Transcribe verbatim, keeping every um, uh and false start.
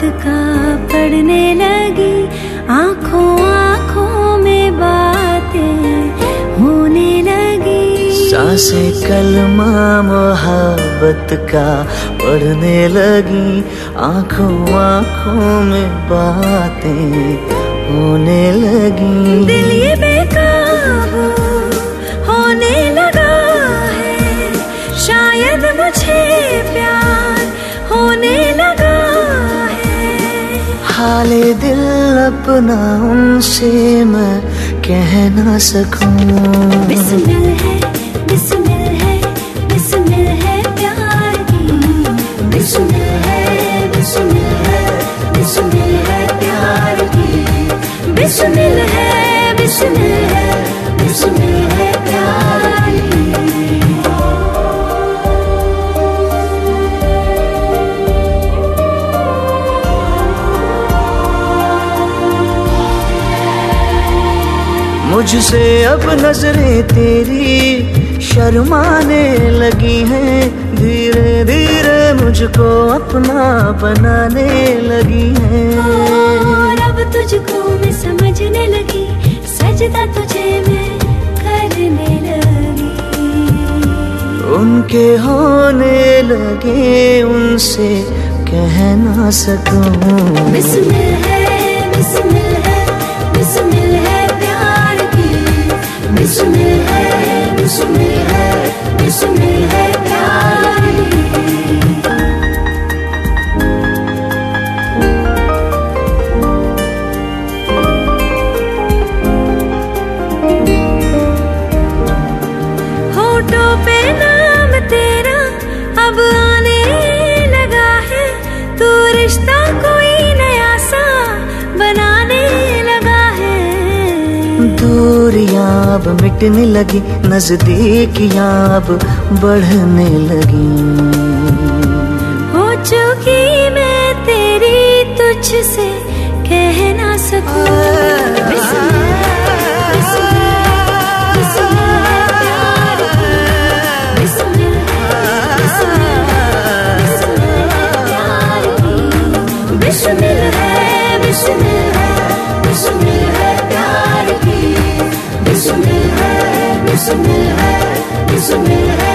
का पढ़ने लगी, आंखों आंखों में बातें होने लगी। सांसें कलमा मोहब्बत का पढ़ने लगी, आंखों आंखों में बातें होने लगी। दिल ये बेकाबू होने लगा है, शायद मुझे प्यार होने लगा है। हाले दिल अपना उनसे मैं कह ना सकूं। बिस्मिल है बिस्मिल है बिस्मिल है प्यार की, बिस्मिल है बिस्मिल है बिस्मिल है प्यार की, बिस्मिल है बिस्मिल है बिस्मिल है प्यार की। मुझसे अब नजरें तेरी शर्माने लगी हैं, धीरे धीरे मुझको अपना बनाने लगी हैं। और अब तुझको मैं समझने लगी, सजदा तुझे मैं करने लगी। उनके होने लगे उनसे कह ना सकूं। बिस्मिल है बिस्मिल है बिस्मिल है प्यार की, बिस्मिल है बिस्मिल है बिस्मिल है प्यार की। होठों पे नाम तेरा अब आने लगा है, तू रिश्ता कोई नया सा बनाने लगा है। दूरियां अब मिटने लगी, नजदीकियां अब बढ़ने लगी। हो चुकी मैं तेरी तुझसे कह ना सकूं। बिस्मिल बिस्मिल बिस्मिल है प्यार की, बिस्मिल बिस्मिल बिस्मिल है प्यार की, बिस्मिल है बिस्मिल है बिस्मिल है प्यार की, बिस्मिल है बिस्मिल है बिस्मिल है